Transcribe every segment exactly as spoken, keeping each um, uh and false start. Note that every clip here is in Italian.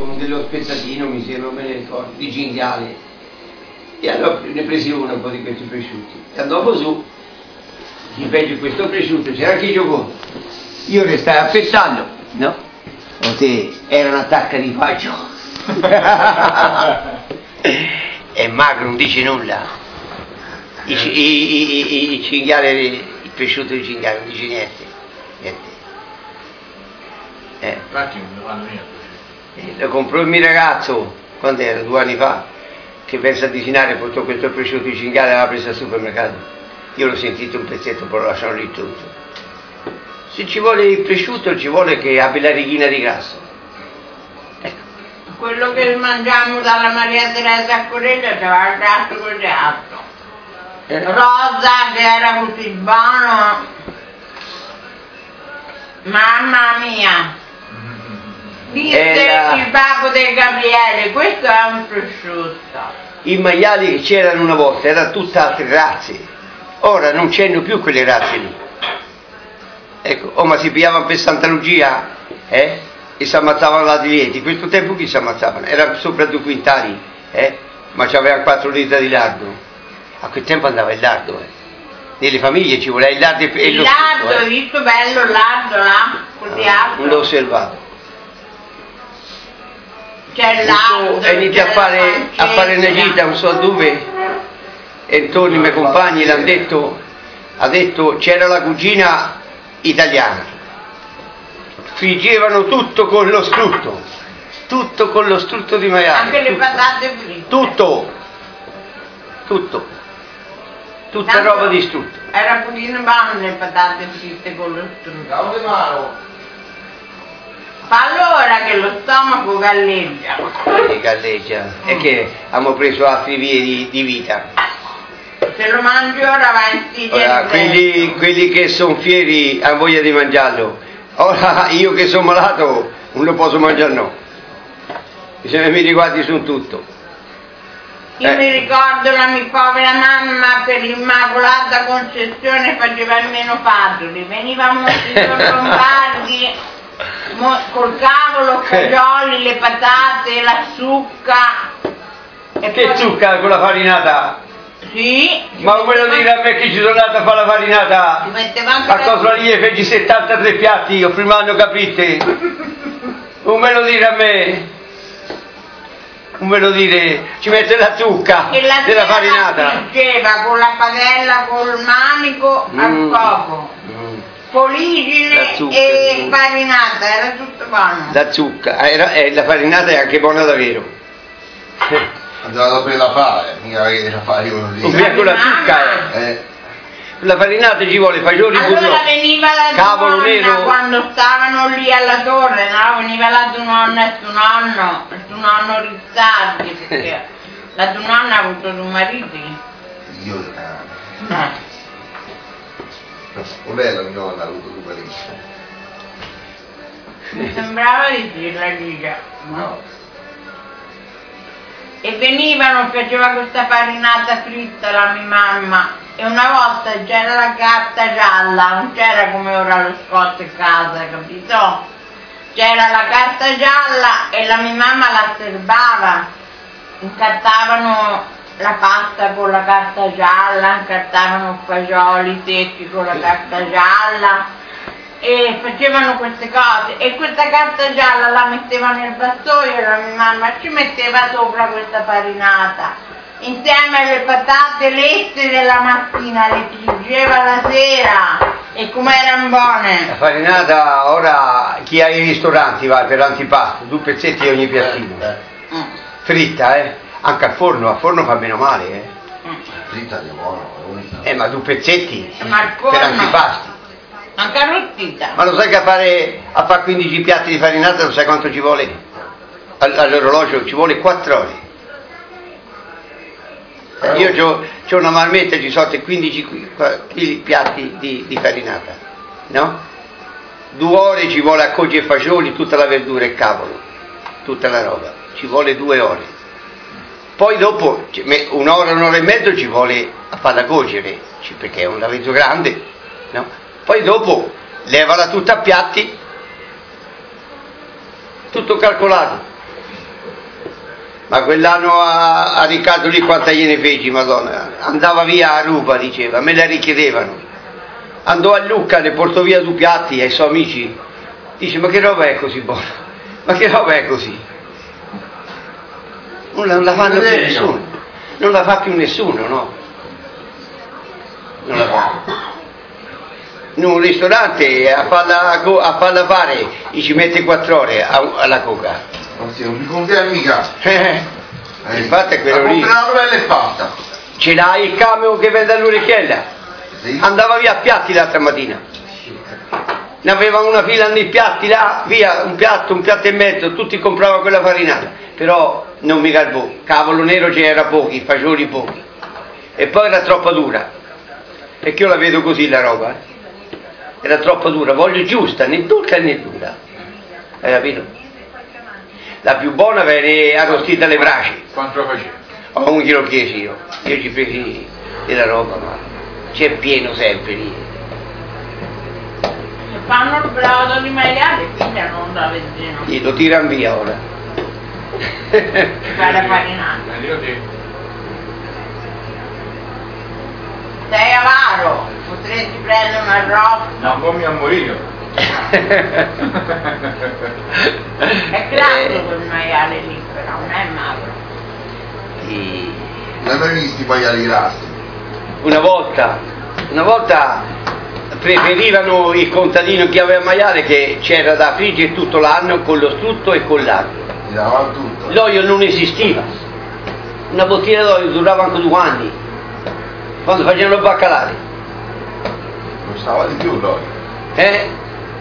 con dello spezzatino, mi sembra, non me ne ricordo, di cinghiale. E allora ne presi uno un po' di questi prosciutti. E dopo su, gli fece questo prosciutto, c'era anche il giocone. Io restai aspettando, no? O te, era un'attacca di faccio. E Magro non dice nulla. I, i, i, i, i cinghiali, il prosciutto di cinghiale non dice niente. Niente. Eh. Infatti non ne fanno niente. Eh, lo comprò il mio ragazzo, quando era, due anni fa, che pensa a disinare, portò questo prosciutto di cinghiale e l'aveva preso al supermercato. Io l'ho sentito un pezzetto, poi lo lasciano lì tutto. Se ci vuole il prosciutto, ci vuole che abbia la righina di grasso. Ecco. Quello che mangiamo dalla Maria Teresa a Corella c'era il grasso così alto. Eh. Rosa, che era così buono. Mamma mia. Disse la... il babbo del Gabriele, questo è un prosciutto. I maiali che c'erano una volta erano tutte altre razze, ora non c'erano più quelle razze lì. Ecco, oh, ma si pigliavano per Santa Lucia, eh? E si ammazzavano là di lieti. Questo tempo chi si ammazzavano? Erano sopra due quintali, eh? Ma c'avevano quattro litri di lardo. A quel tempo andava il lardo, eh? Nelle famiglie ci voleva il lardo e il lo lardo, schifo, eh? Hai visto bello il lardo là? Così alto. Non l'ho osservato. C'è l'altro, e inizia a fare, a fare una gita, non so dove, e intorno i miei compagni l'hanno detto, ha detto c'era la cugina italiana, friggevano tutto con lo strutto, tutto con lo strutto di maiale. Anche le tutto, patate fritte. Tutto, tutto, tutta Tanto roba di strutto. Era pulino buono le patate fritte con lo strutto. Fa allora che lo stomaco galleggia. E galleggia. Mm. È che abbiamo preso altre vie di, di vita. Se lo mangi ora va in Siria. Ora, quelli, quelli che sono fieri hanno voglia di mangiarlo. Ora io che sono malato non lo posso mangiare, no. Se mi riguardi su tutto. Io eh. mi ricordo la mia povera mamma per l'Immacolata Concezione faceva il menopatoli. Venivamo i Lombardi. Mo, col cavolo, fagioli, le patate, la zucca. E che poi... zucca con la farinata? Sì. Ma quello dire a me che ci sono andato a fare la farinata? A cosa lì feci settantatré piatti, io prima non capite. Non me lo dire a me. Non me lo dire, ci mette la zucca la della farinata. La friggeva con la padella, col manico mm. al fuoco. Mm. Poligine e farinata, era tutto buono. La zucca, era, eh, la farinata è anche buona davvero. Andava per la fare, mica che la fai uno lì. Via con la zucca, eh. eh. La farinata ci vuole fagioli burro. Allora veniva la cavolo nero. Quando stavano lì alla torre, no? Veniva la tua nonna e tuo nonno, il tuo nonno Rizzardi, perché la tua nonna ha avuto due mariti. Io eh. Non è la mia nonna, ha avuto due mariti. Mi sembrava di dirla Ligia. No. E venivano, faceva questa farinata fritta la mia mamma. E una volta c'era la carta gialla, non c'era come ora lo scotto in casa, capito? C'era la carta gialla e la mia mamma la serbava, incartavano la pasta con la carta gialla, incartavano fagioli secchi con la carta gialla e facevano queste cose e questa carta gialla la metteva nel vassoio e la mia mamma ci metteva sopra questa farinata. Insieme alle patate lesse della mattina, le friggeva la sera e come erano buone. La farinata, ora chi ha i ristoranti va per l'antipasto, due pezzetti di ogni piattino. Mm. Fritta, eh? Anche al forno, al forno fa meno male, eh? Mm. Fritta è buono. Eh, ma due pezzetti ma per antipasti. Anche arrostita. Ma lo sai che a fare, a fare quindici piatti di farinata, lo sai quanto ci vuole? All'orologio ci vuole quattro ore. Io ho una marmetta, ci sono quindici chili piatti di, di farinata, no? Due ore ci vuole a coggi e fagioli, tutta la verdura e cavolo, tutta la roba, ci vuole due ore. Poi dopo un'ora, un'ora e mezzo ci vuole a farla cuocere, perché è un lavezzo grande, no? Poi dopo levala tutta a piatti, tutto calcolato. Ma quell'anno a, a Riccardo lì quanta gliene feci, madonna, andava via a ruba, diceva, me la richiedevano, andò a Lucca, ne portò via due piatti ai suoi amici, dice ma che roba è così buona, ma che roba è così, non la, non la fanno più nessuno, non la fa più nessuno, no, non la fa. In un ristorante a farla, a farla fare ci mette quattro ore alla coca. Non si non mi conviene mica. Eh, Eh, infatti è quello lì. La novella è fatta. Ce l'hai il camion che vende all'orecchiella? Sì. Andava via a piatti l'altra mattina. Ne aveva una fila nei piatti là, via, un piatto, un piatto e mezzo, tutti compravano quella farinata. Però non mi garbò. Cavolo nero c'era pochi, fagioli pochi. E poi era troppo dura. Perché io la vedo così la roba. Eh? Era troppo dura, voglio giusta, né dolce né dura. Hai capito? La più buona venne arrostita alle braci. Quanto lo facevi? Oh, un glielo chiesi io, io ci presi della roba, ma c'è pieno sempre lì. Se fanno il brodo di maiale, quindi non da benzina. Gli lo tirano via ora. Fai la farinata. Io sì. Sei avaro, potresti prendere un arrosto. No, poi mi ammorivo. È classico quel maiale lì, però non è magro. Sì. Non hai mai visto i maiali grassi? Una volta, una volta preferivano il contadino che aveva maiale che c'era da friggere tutto l'anno con lo strutto e con l'aglio. Ti davano tutto. L'olio non esisteva. Una bottiglia d'olio durava anche due anni. Quando facevano il baccalare. Costava di più l'olio. Eh?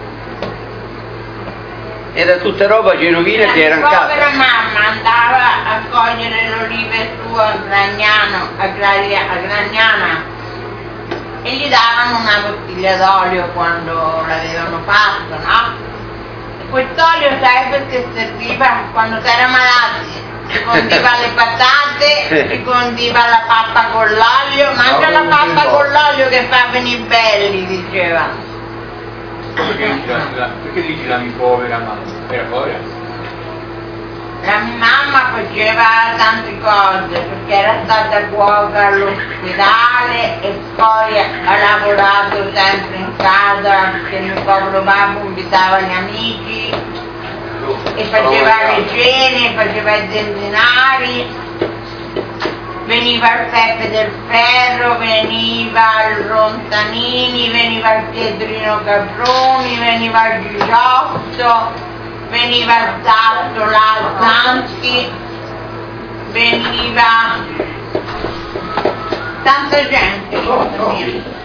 Era tutta roba genuina che era in La casa. povera mamma andava a cogliere le olive su a Gragnano, a, Gra- a Gragnana e gli davano una bottiglia d'olio quando l'avevano fatto, no? E quest'olio sai perché serviva quando si era malati? Si condiva le patate, si condiva la pappa con l'olio, mangia la pappa con l'olio che fa venire belli, diceva. Perché dici la, la, perché dici la mia povera mamma? Era povera? La mia mamma faceva tante cose perché era stata cuoca all'ospedale e poi ha lavorato sempre in casa perché il mio povero babbo invitava gli amici e faceva le cene, faceva i zenzinari. Veniva il Peppe del Ferro, veniva il Rontanini, veniva il Piedrino Caproni, veniva il Gigiotto, veniva il Tasso Lazzanti, veniva tanta gente.